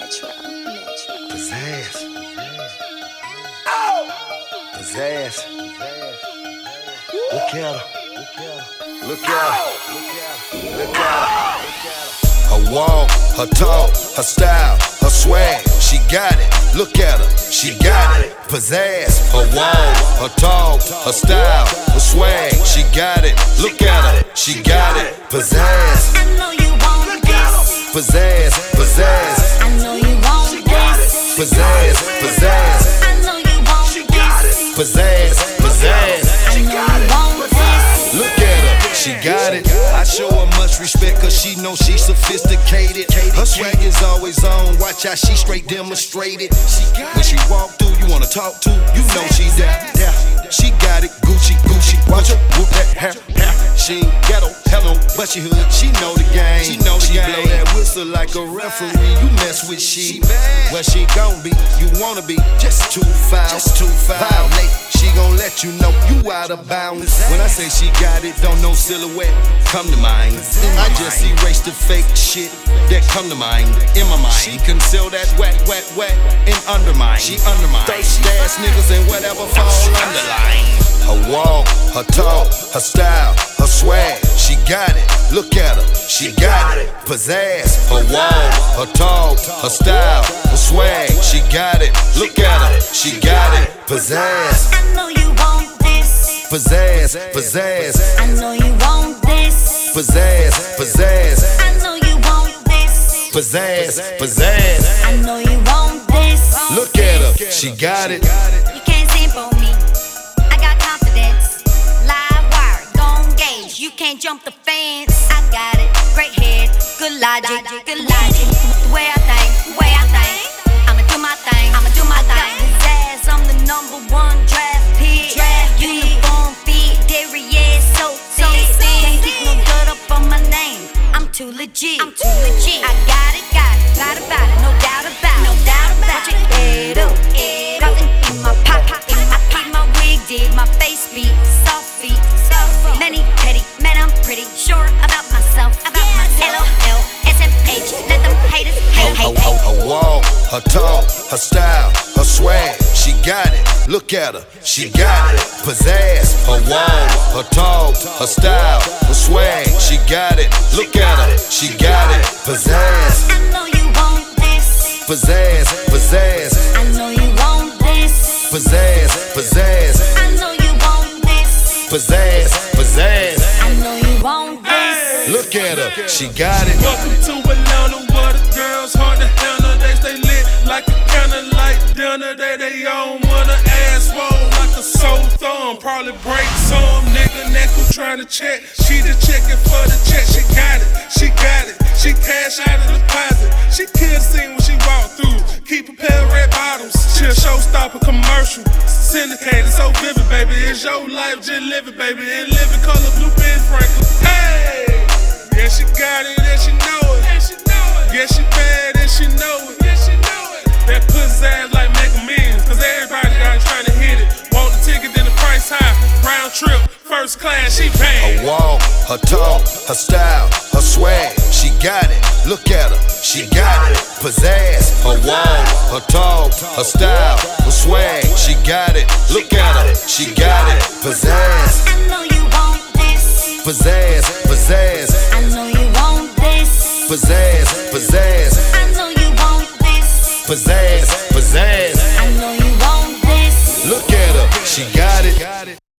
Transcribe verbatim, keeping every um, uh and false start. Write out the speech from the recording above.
Metro, Metro. Pizzazz. Oh! Pizzazz. Look at her. Look at her. Look at her. Her walk, her talk, her style, her swag. She got it. Look at her. She got it. Pizzazz. Her walk, her talk, her style, her swag. She got it. Look at her. She got it. Pizzazz. I know you want this. Pizzazz. Pizzazz. I know you want this. Pizzazz. Pizzazz. I know you want this. Pizzazz. Pizzazz. I know you want this. Look at her, she got it. I show her much respect cause she knows she's sophisticated. Her swag is always on, watch how she straight demonstrated. When she walk through, you wanna talk to, you know she there. She got it, Gucci, Gucci, watch her whoop that hair. She ain't ghetto, hello, but she hood, she know the game. She know the she game. Blow that whistle like a referee, you mess with she. Where she gon' be, you wanna be, just too foul, just too foul. Violate. She gon' let you know you out of bounds. When I say she got it, don't know silhouette come to mind. I just erase the fake shit that come to mind. In my mind, she conceal that wet, wet, wet and undermine. She undermine thirsty ass niggas and whatever fall underline. Her walk, her talk, her style, her swag. She got it. Look at her. She got it. Pizzazz. Her walk, her talk, her style, her swag. She got it. Look at her. She got it. Pizzazz. I know you want this. Pizzazz, pizzazz. I know you want this. Pizzazz, pizzazz. I know you want this. Pizzazz, pizzazz. I know you want this. Look at her, she got it. You can't simple me. I got confidence. Live wire, don't gauge. You can't jump the fence. I got it. Great head, good logic, good logic. The way I think, the way I think. I'ma do my thing, I'ma do my thing. Pizzazz, I'm the number one draft pick. Draft uniform fit, Darius, so so can't get no dirt up on my name. I'm too legit, I'm too legit. I got it, got it, got about it, no doubt about it, no doubt about it. Head up, rosin in my pocket, in my pocket. My wig did, my face beat, soft feet, soft feet. Many petty, man, I'm pretty sure about myself, about myself. L O L S M H, let them haters hate, hate, Her, her, her walk, her talk, her style, her swag. She got it. Look at her, she got it. Pizzazz. Her walk, her talk, her style, her swag. She got it. Look at her, she got it. Pizzazz. I know you want this. Pizzazz, pizzazz. I know you want this. Pizzazz, pizzazz. I know you want this. Pizzazz, pizzazz. I know you want this. Look at her, she got it. Welcome to Atlanta, where the girls hard to handle. They stay lit like a candlelight dinner. They they own when the ass roll like a sore thumb. Probably break some nigga neck who tryna check. She just checking for the check. She got it, she got it. She cash out of the deposit. She could've seen when she walked through. Keep a pair of red bottoms. She a showstopper commercial. Syndicated, so vivid, baby. It's your life, just live it, baby. And live in color, blue Ben Franklin. Hey! Yeah, she got it, and she know it. Yeah, she bad, and she know it. That pussy ass like make a million. Cause everybody out trying to hit it. Want the ticket, then the price high. Round trip, first class, she paid. Her walk, her talk, her style, her swag. She got it. Look at her, she got it. Pizzazz. Her walk, her talk, her style, her swag. She got it. Look at her, she got it. Pizzazz. I know you want this. Pizzazz, pizzazz. I know you want this. Pizzazz, pizzazz. I know you want this. Pizzazz, pizzazz. I know you want this. Look at her, she got it.